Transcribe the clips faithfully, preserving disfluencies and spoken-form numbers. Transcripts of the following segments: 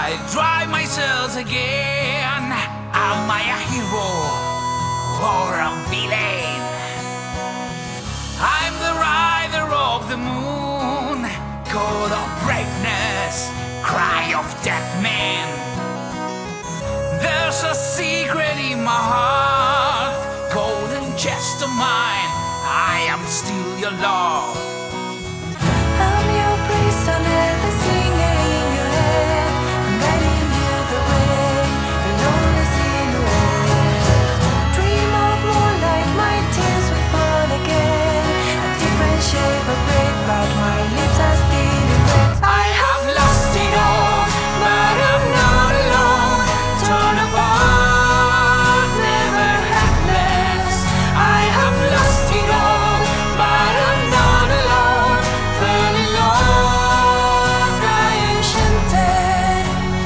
I drive myself again. Am I a hero or a villain? I'm the rider of the moon, call of braveness, cry of dead men. There's a secret in my heart, golden chest of mine, I am still your lord. I'm your priest, I let the singer in your head. I'm guiding you the way, a lonely silhouette. Dream of moonlight, my tears will fall again. A different shape of red, but my lips are still wet. I have lost it all, but I'm not alone. Torn apart, never helpless. I have lost it all, but I'm not alone. Fell in love, I enchanted.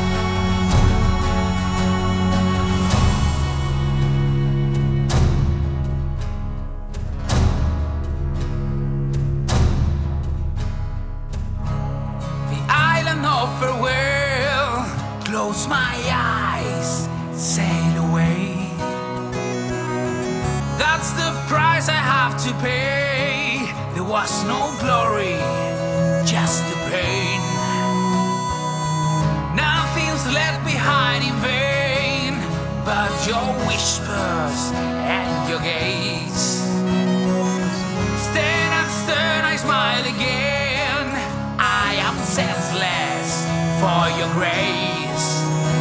The island of farewell, close my eyes, sail away. That's the price I have to pay. There was no glory, just the pain. Nothing's left behind in vain, but your whispers and your gaze. Stand and stern, I smile again. I am senseless for your grace.